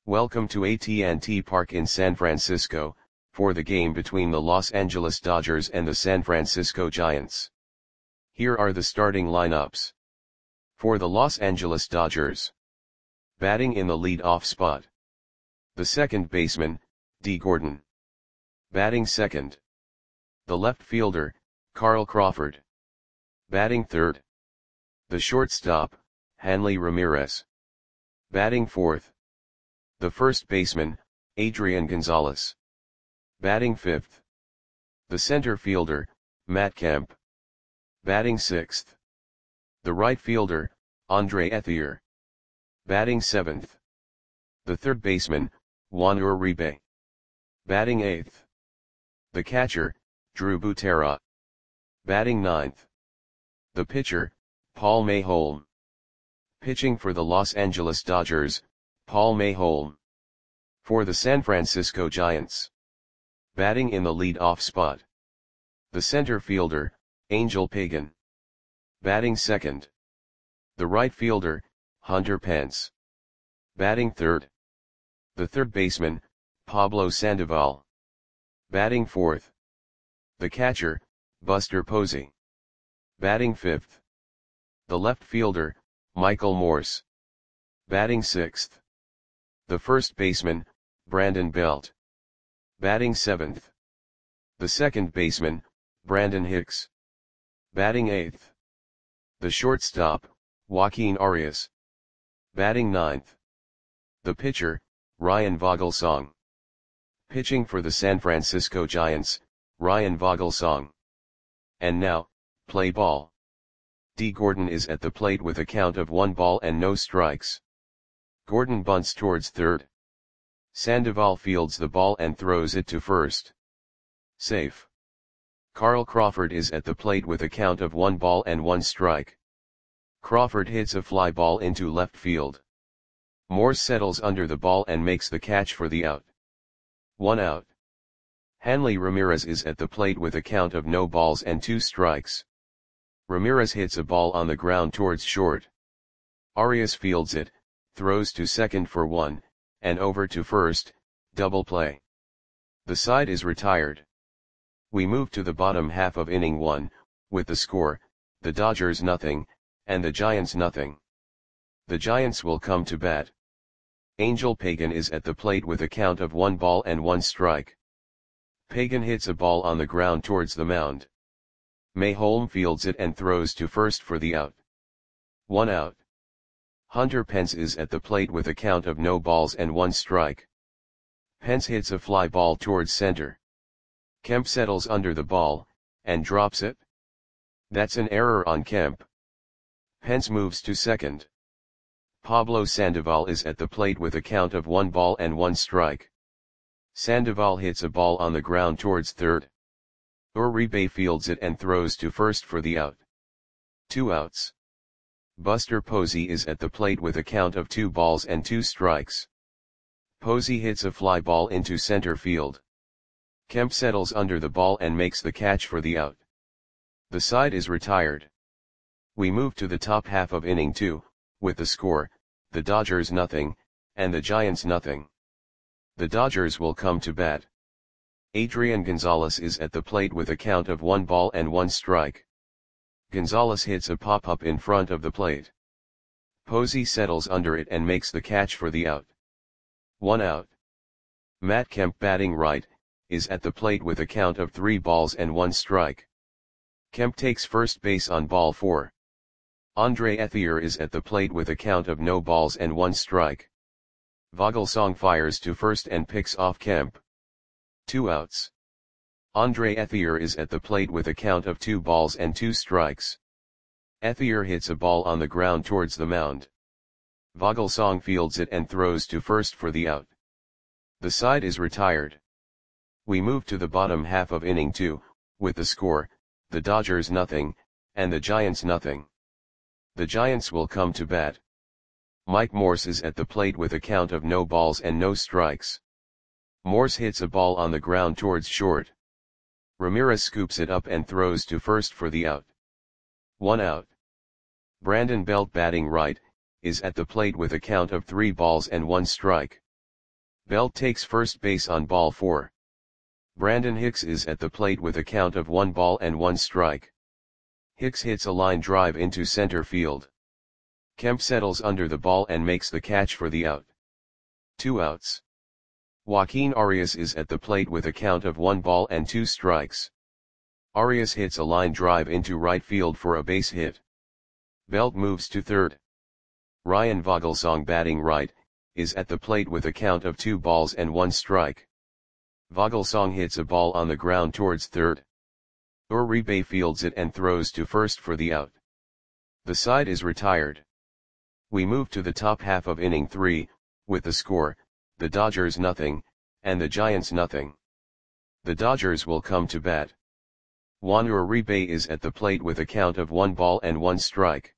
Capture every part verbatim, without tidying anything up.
Welcome to A T and T Park in San Francisco, for the game between the Los Angeles Dodgers and the San Francisco Giants. Here are the starting lineups. For the Los Angeles Dodgers. Batting in the lead-off spot. The second baseman, Dee Gordon. Batting second. The left fielder, Carl Crawford. Batting third. The shortstop, Hanley Ramirez. Batting fourth. The first baseman, Adrian Gonzalez. Batting fifth. The center fielder, Matt Kemp. Batting sixth. The right fielder, Andre Ethier. Batting seventh. The third baseman, Juan Uribe. Batting eighth. The catcher, Drew Butera. Batting ninth. The pitcher, Paul Mayholm. Pitching for the Los Angeles Dodgers, Paul Mayholm. For the San Francisco Giants. Batting in the lead-off spot. The center fielder, Angel Pagan. Batting second. The right fielder, Hunter Pence. Batting third. The third baseman, Pablo Sandoval. Batting fourth. The catcher, Buster Posey. Batting fifth. The left fielder, Michael Morse. Batting sixth. The first baseman, Brandon Belt. Batting seventh. The second baseman, Brandon Hicks. Batting eighth. The shortstop, Joaquin Arias. Batting ninth. The pitcher, Ryan Vogelsong. Pitching for the San Francisco Giants, Ryan Vogelsong. And now, play ball. Dee Gordon is at the plate with a count of one ball and no strikes. Gordon bunts towards third. Sandoval fields the ball and throws it to first. Safe. Carl Crawford is at the plate with a count of one ball and one strike. Crawford hits a fly ball into left field. Morse settles under the ball and makes the catch for the out. One out. Hanley Ramirez is at the plate with a count of no balls and two strikes. Ramirez hits a ball on the ground towards short. Arias fields it, throws to second for one, and over to first, double play. The side is retired. We move to the bottom half of inning one, with the score, the Dodgers nothing, and the Giants nothing. The Giants will come to bat. Angel Pagan is at the plate with a count of one ball and one strike. Pagan hits a ball on the ground towards the mound. Mayholm fields it and throws to first for the out. One out. Hunter Pence is at the plate with a count of no balls and one strike. Pence hits a fly ball towards center. Kemp settles under the ball, and drops it. That's an error on Kemp. Pence moves to second. Pablo Sandoval is at the plate with a count of one ball and one strike. Sandoval hits a ball on the ground towards third. Uribe fields it and throws to first for the out. Two outs. Buster Posey is at the plate with a count of two balls and two strikes. Posey hits a fly ball into center field. Kemp settles under the ball and makes the catch for the out. The side is retired. We move to the top half of inning two, with the score, the Dodgers nothing, and the Giants nothing. The Dodgers will come to bat. Adrian Gonzalez is at the plate with a count of one ball and one strike. Gonzalez hits a pop-up in front of the plate. Posey settles under it and makes the catch for the out. One out. Matt Kemp batting right, is at the plate with a count of three balls and one strike. Kemp takes first base on ball four. Andre Ethier is at the plate with a count of no balls and one strike. Vogelsong fires to first and picks off Kemp. Two outs. Andre Ethier is at the plate with a count of two balls and two strikes. Ethier hits a ball on the ground towards the mound. Vogelsong fields it and throws to first for the out. The side is retired. We move to the bottom half of inning two, with the score, the Dodgers nothing, and the Giants nothing. The Giants will come to bat. Mike Morse is at the plate with a count of no balls and no strikes. Morse hits a ball on the ground towards short. Ramirez scoops it up and throws to first for the out. One out. Brandon Belt batting right, is at the plate with a count of three balls and one strike. Belt takes first base on ball four. Brandon Hicks is at the plate with a count of one ball and one strike. Hicks hits a line drive into center field. Kemp settles under the ball and makes the catch for the out. Two outs. Joaquin Arias is at the plate with a count of one ball and two strikes. Arias hits a line drive into right field for a base hit. Belt moves to third. Ryan Vogelsong, batting right, is at the plate with a count of two balls and one strike. Vogelsong hits a ball on the ground towards third. Uribe fields it and throws to first for the out. The side is retired. We move to the top half of inning three, with the score, the Dodgers nothing, and the Giants nothing. The Dodgers will come to bat. Juan Uribe is at the plate with a count of one ball and one strike.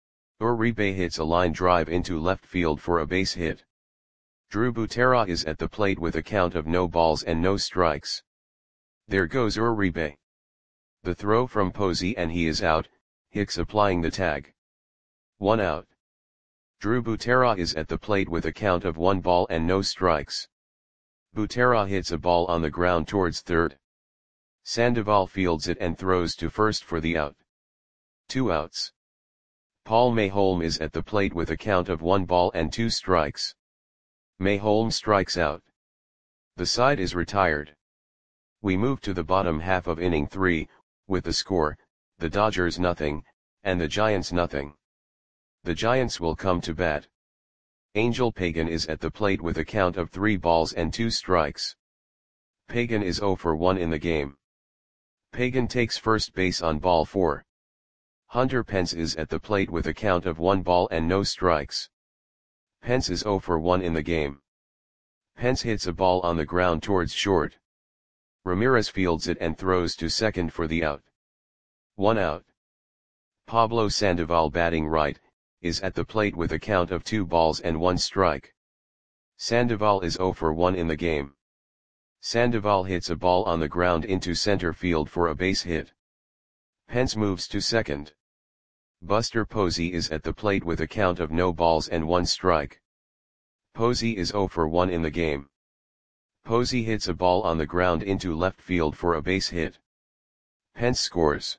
Uribe hits a line drive into left field for a base hit. Drew Butera is at the plate with a count of no balls and no strikes. There goes Uribe. The throw from Posey and he is out, Hicks applying the tag. One out. Drew Butera is at the plate with a count of one ball and no strikes. Butera hits a ball on the ground towards third. Sandoval fields it and throws to first for the out. Two outs. Paul Mayholm is at the plate with a count of one ball and two strikes. Mayholm strikes out. The side is retired. We move to the bottom half of inning three, with the score, the Dodgers nothing, and the Giants nothing. The Giants will come to bat. Angel Pagan is at the plate with a count of three balls and two strikes. Pagan is zero for one in the game. Pagan takes first base on ball four. Hunter Pence is at the plate with a count of one ball and no strikes. Pence is zero for one in the game. Pence hits a ball on the ground towards short. Ramirez fields it and throws to second for the out. One out. Pablo Sandoval, batting right, is at the plate with a count of two balls and one strike. Sandoval is zero for one in the game. Sandoval hits a ball on the ground into center field for a base hit. Pence moves to second. Buster Posey is at the plate with a count of no balls and one strike. Posey is zero for one in the game. Posey hits a ball on the ground into left field for a base hit. Pence scores.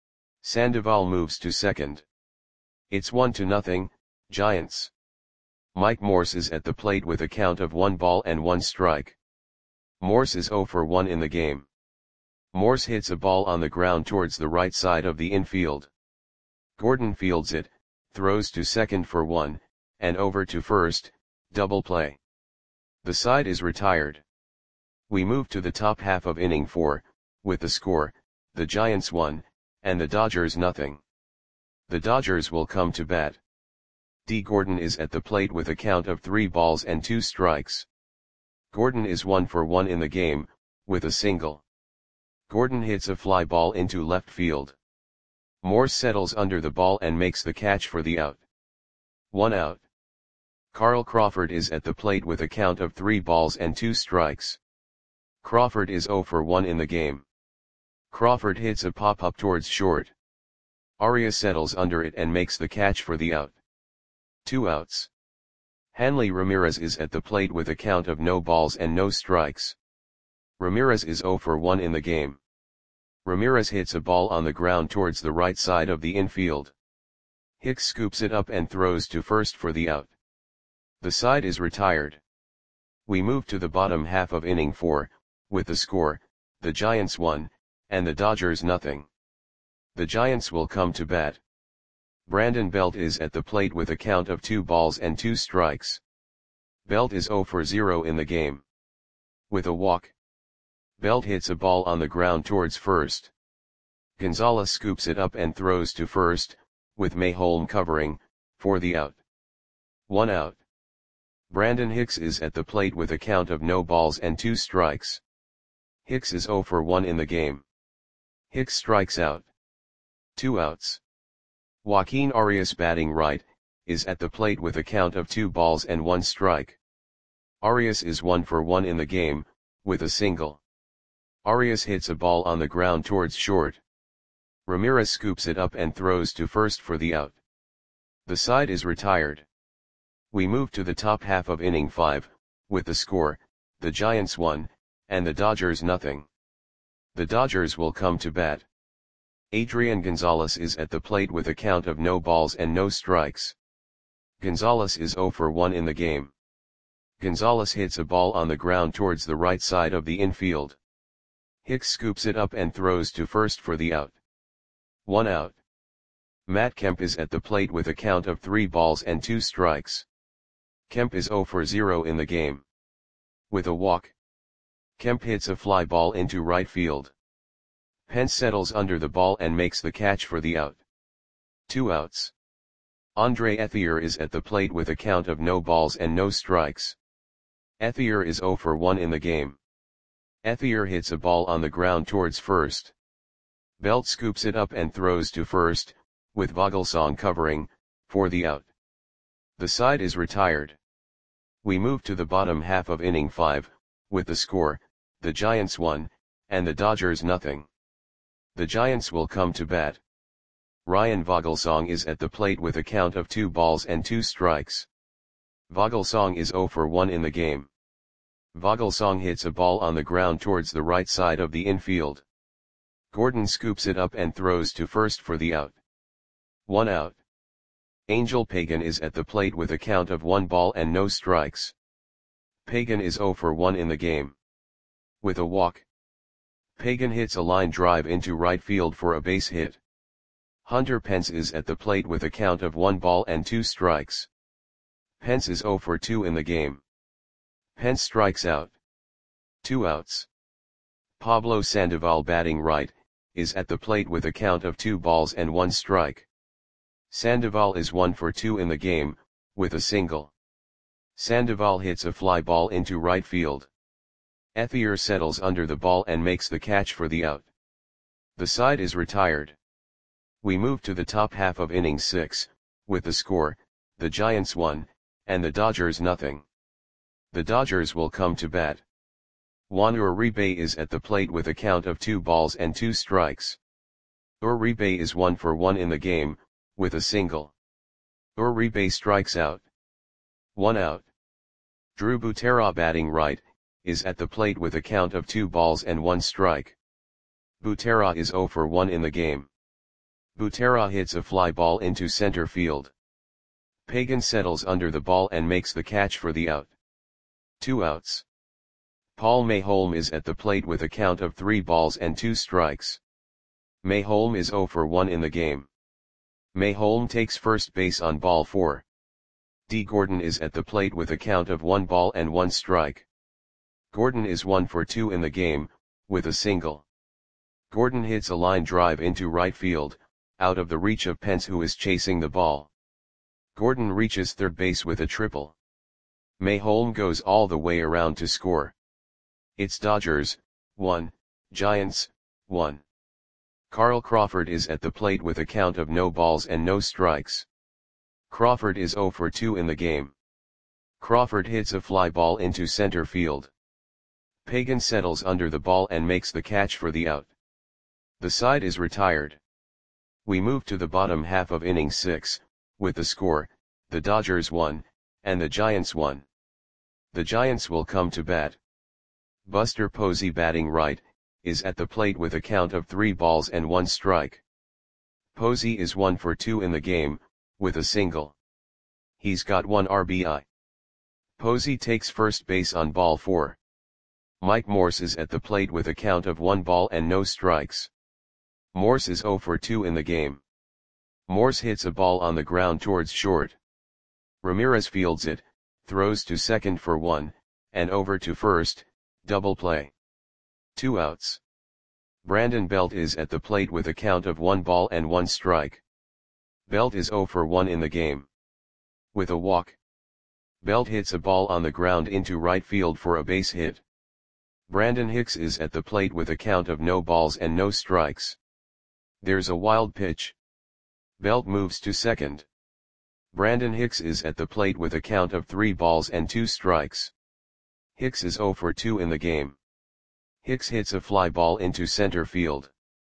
Sandoval moves to second. It's one to nothing, Giants. Mike Morse is at the plate with a count of one ball and one strike. Morse is zero for one in the game. Morse hits a ball on the ground towards the right side of the infield. Gordon fields it, throws to second for one, and over to first, double play. The side is retired. We move to the top half of inning four, with the score, the Giants one, and the Dodgers nothing. The Dodgers will come to bat. D. Gordon is at the plate with a count of three balls and two strikes. Gordon is one for one in the game, with a single. Gordon hits a fly ball into left field. Morse settles under the ball and makes the catch for the out. One out. Carl Crawford is at the plate with a count of three balls and two strikes. Crawford is zero for one in the game. Crawford hits a pop-up towards short. Arias settles under it and makes the catch for the out. Two outs. Hanley Ramirez is at the plate with a count of no balls and no strikes. Ramirez is zero for one in the game. Ramirez hits a ball on the ground towards the right side of the infield. Hicks scoops it up and throws to first for the out. The side is retired. We move to the bottom half of inning four, with the score, the Giants one, and the Dodgers nothing. The Giants will come to bat. Brandon Belt is at the plate with a count of two balls and two strikes. Belt is zero for zero in the game. With a walk. Belt hits a ball on the ground towards first. Gonzalez scoops it up and throws to first, with Mayholm covering, for the out. One out. Brandon Hicks is at the plate with a count of no balls and two strikes. Hicks is zero for one in the game. Hicks strikes out. Two outs. Joaquin Arias, batting right, is at the plate with a count of two balls and one strike. Arias is one for one in the game, with a single. Arias hits a ball on the ground towards short. Ramirez scoops it up and throws to first for the out. The side is retired. We move to the top half of inning five, with the score, the Giants one, and the Dodgers nothing. The Dodgers will come to bat. Adrian Gonzalez is at the plate with a count of no balls and no strikes. Gonzalez is zero for one in the game. Gonzalez hits a ball on the ground towards the right side of the infield. Hicks scoops it up and throws to first for the out. One out. Matt Kemp is at the plate with a count of three balls and two strikes. Kemp is zero for zero in the game. With a walk, Kemp hits a fly ball into right field. Pence settles under the ball and makes the catch for the out. Two outs. Andre Ethier is at the plate with a count of no balls and no strikes. Ethier is zero for one in the game. Ethier hits a ball on the ground towards first. Belt scoops it up and throws to first, with Vogelsong covering, for the out. The side is retired. We move to the bottom half of inning five, with the score, the Giants one, and the Dodgers nothing. The Giants will come to bat. Ryan Vogelsong is at the plate with a count of two balls and two strikes. Vogelsong is zero for one in the game. Vogelsong hits a ball on the ground towards the right side of the infield. Gordon scoops it up and throws to first for the out. One out. Angel Pagan is at the plate with a count of one ball and no strikes. Pagan is zero for one in the game. With a walk, Pagan hits a line drive into right field for a base hit. Hunter Pence is at the plate with a count of one ball and two strikes. Pence is zero for two in the game. Pence strikes out. Two outs. Pablo Sandoval, batting right, is at the plate with a count of two balls and one strike. Sandoval is one for two in the game, with a single. Sandoval hits a fly ball into right field. Ethier settles under the ball and makes the catch for the out. The side is retired. We move to the top half of inning six, with the score, the Giants one, and the Dodgers nothing. The Dodgers will come to bat. Juan Uribe is at the plate with a count of two balls and two strikes. Uribe is one for one in the game, with a single. Uribe strikes out. One out. Drew Butera, batting right, is at the plate with a count of two balls and one strike. Butera is zero for one in the game. Butera hits a fly ball into center field. Pagan settles under the ball and makes the catch for the out. Two outs. Paul Mayholm is at the plate with a count of three balls and two strikes. Mayholm is zero for one in the game. Mayholm takes first base on ball four. D. Gordon is at the plate with a count of one ball and one strike. Gordon is one for two in the game, with a single. Gordon hits a line drive into right field, out of the reach of Pence, who is chasing the ball. Gordon reaches third base with a triple. Mayholm goes all the way around to score. It's Dodgers, one, Giants, one. Carl Crawford is at the plate with a count of no balls and no strikes. Crawford is zero for two in the game. Crawford hits a fly ball into center field. Pagan settles under the ball and makes the catch for the out. The side is retired. We move to the bottom half of inning six, with the score, the Dodgers one, and the Giants one. The Giants will come to bat. Buster Posey, batting right, is at the plate with a count of three balls and one strike. Posey is one for two in the game, with a single. He's got one R B I. Posey takes first base on ball four. Mike Morse is at the plate with a count of one ball and no strikes. Morse is zero for two in the game. Morse hits a ball on the ground towards short. Ramirez fields it, throws to second for one, and over to first, double play. Two outs. Brandon Belt is at the plate with a count of one ball and one strike. Belt is zero for one in the game. With a walk, Belt hits a ball on the ground into right field for a base hit. Brandon Hicks is at the plate with a count of no balls and no strikes. There's a wild pitch. Belt moves to second. Brandon Hicks is at the plate with a count of three balls and two strikes. Hicks is zero for two in the game. Hicks hits a fly ball into center field.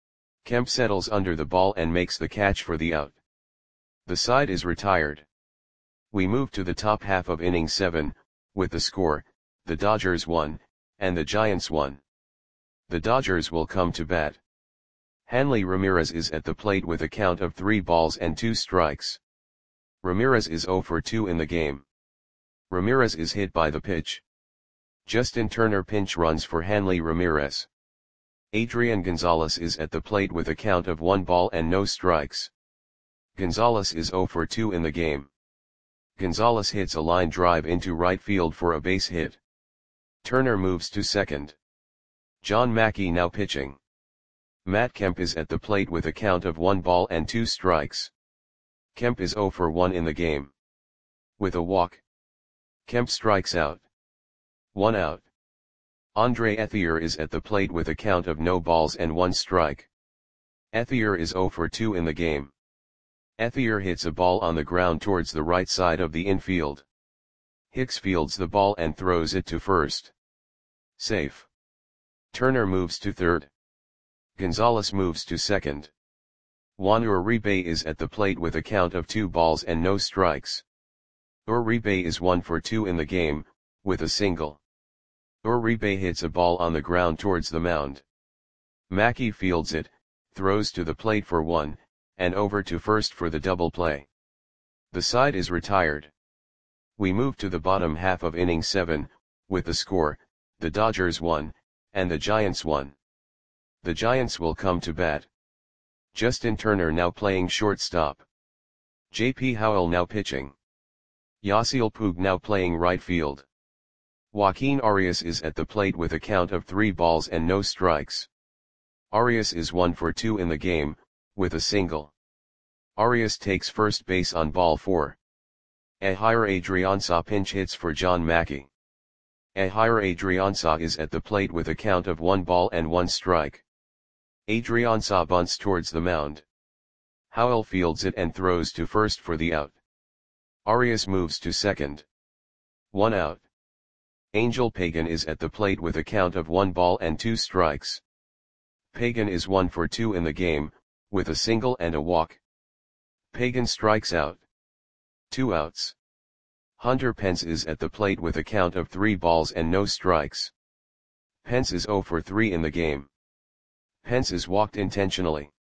Kemp settles under the ball and makes the catch for the out. The side is retired. We move to the top half of inning seven, with the score, the Dodgers one, and the Giants one. The Dodgers will come to bat. Hanley Ramirez is at the plate with a count of three balls and two strikes. Ramirez is zero for two in the game. Ramirez is hit by the pitch. Justin Turner pinch runs for Hanley Ramirez. Adrian Gonzalez is at the plate with a count of one ball and no strikes. Gonzalez is zero for two in the game. Gonzalez hits a line drive into right field for a base hit. Turner moves to second. John Mackey now pitching. Matt Kemp is at the plate with a count of one ball and two strikes. Kemp is zero for one in the game. With a walk, Kemp strikes out. One out. Andre Ethier is at the plate with a count of no balls and one strike. Ethier is zero for two in the game. Ethier hits a ball on the ground towards the right side of the infield. Hicks fields the ball and throws it to first. Safe. Turner moves to third. Gonzalez moves to second. Juan Uribe is at the plate with a count of two balls and no strikes. Uribe is one for two in the game, with a single. Uribe hits a ball on the ground towards the mound. Mackey fields it, throws to the plate for one, and over to first for the double play. The side is retired. We move to the bottom half of inning seven, with the score, the Dodgers one, and the Giants one. The Giants will come to bat. Justin Turner now playing shortstop. J P Howell now pitching. Yasiel Puig now playing right field. Joaquin Arias is at the plate with a count of three balls and no strikes. Arias is one for two in the game, with a single. Arias takes first base on ball four. Ehire Adrianza pinch hits for John Mackey. Ehire Adrianza is at the plate with a count of one ball and one strike. Adrianza bunts towards the mound. Howell fields it and throws to first for the out. Arias moves to second. One out. Angel Pagan is at the plate with a count of one ball and two strikes. Pagan is one for two in the game, with a single and a walk. Pagan strikes out. Two outs. Hunter Pence is at the plate with a count of three balls and no strikes. Pence is zero for three in the game. Pence is walked intentionally.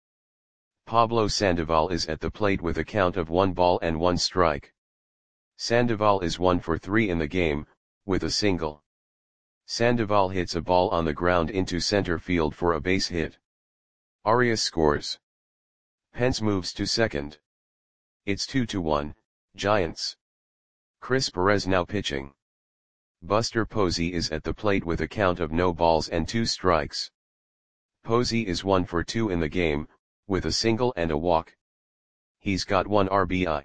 Pablo Sandoval is at the plate with a count of one ball and one strike. Sandoval is one for three in the game, with a single. Sandoval hits a ball on the ground into center field for a base hit. Arias scores. Pence moves to second. It's two to one, Giants. Chris Perez now pitching. Buster Posey is at the plate with a count of no balls and two strikes. Posey is one for two in the game, with a single and a walk. He's got one R B I.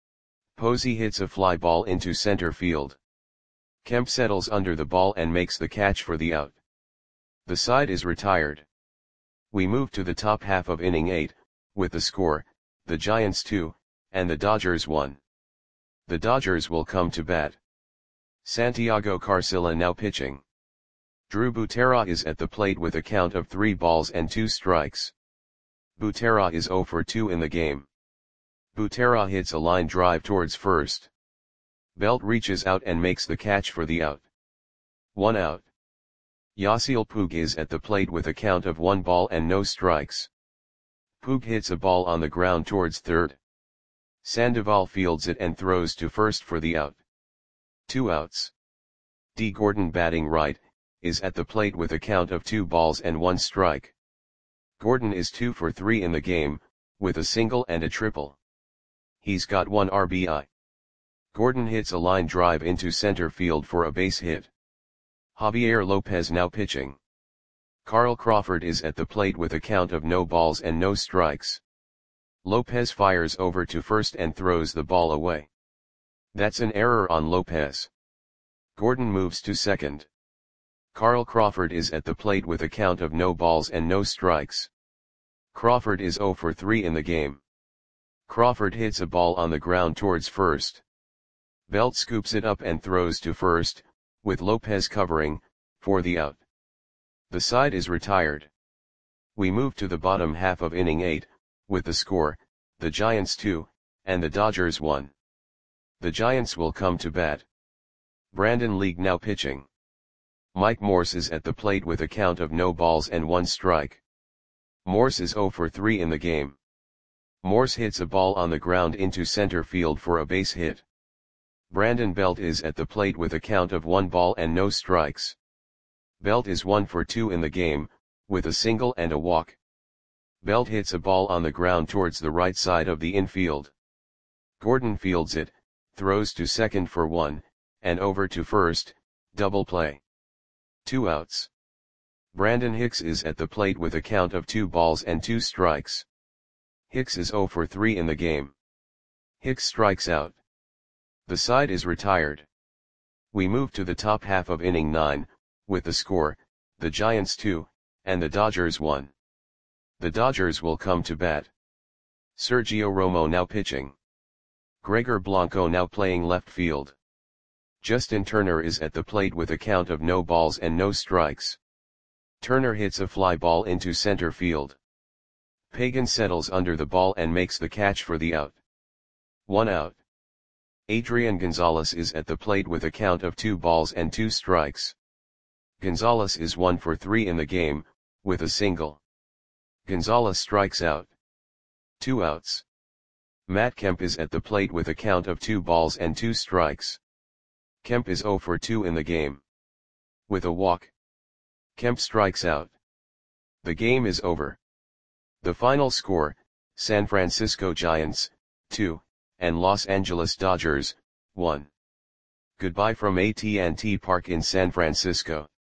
Posey hits a fly ball into center field. Kemp settles under the ball and makes the catch for the out. The side is retired. We move to the top half of inning eight, with the score, the Giants two, and the Dodgers one. The Dodgers will come to bat. Santiago Carcilla now pitching. Drew Butera is at the plate with a count of three balls and two strikes. Butera is zero for two in the game. Butera hits a line drive towards first. Belt reaches out and makes the catch for the out. One out. Yasiel Puig is at the plate with a count of one ball and no strikes. Puig hits a ball on the ground towards third. Sandoval fields it and throws to first for the out. Two outs. D. Gordon batting right, is at the plate with a count of two balls and one strike. Gordon is two for three in the game, with a single and a triple. He's got one R B I. Gordon hits a line drive into center field for a base hit. Javier Lopez now pitching. Carl Crawford is at the plate with a count of no balls and no strikes. Lopez fires over to first and throws the ball away. That's an error on Lopez. Gordon moves to second. Carl Crawford is at the plate with a count of no balls and no strikes. Crawford is zero for three in the game. Crawford hits a ball on the ground towards first. Belt scoops it up and throws to first, with Lopez covering, for the out. The side is retired. We move to the bottom half of inning eight, with the score, the Giants two, and the Dodgers one. The Giants will come to bat. Brandon League now pitching. Mike Morse is at the plate with a count of no balls and one strike. Morse is zero for three in the game. Morse hits a ball on the ground into center field for a base hit. Brandon Belt is at the plate with a count of one ball and no strikes. Belt is one for two in the game, with a single and a walk. Belt hits a ball on the ground towards the right side of the infield. Gordon fields it, throws to second for one, and over to first, double play. Two outs. Brandon Hicks is at the plate with a count of two balls and two strikes. Hicks is zero for three in the game. Hicks strikes out. The side is retired. We move to the top half of inning nine, with the score, the Giants two, and the Dodgers one. The Dodgers will come to bat. Sergio Romo now pitching. Gregor Blanco now playing left field. Justin Turner is at the plate with a count of no balls and no strikes. Turner hits a fly ball into center field. Pagan settles under the ball and makes the catch for the out. One out. Adrian Gonzalez is at the plate with a count of two balls and two strikes. Gonzalez is one for three in the game, with a single. Gonzalez strikes out. Two outs. Matt Kemp is at the plate with a count of two balls and two strikes. Kemp is zero for two in the game. With a walk. Kemp strikes out. The game is over. The final score, San Francisco Giants, two, and Los Angeles Dodgers, one. Goodbye from A T and T Park in San Francisco.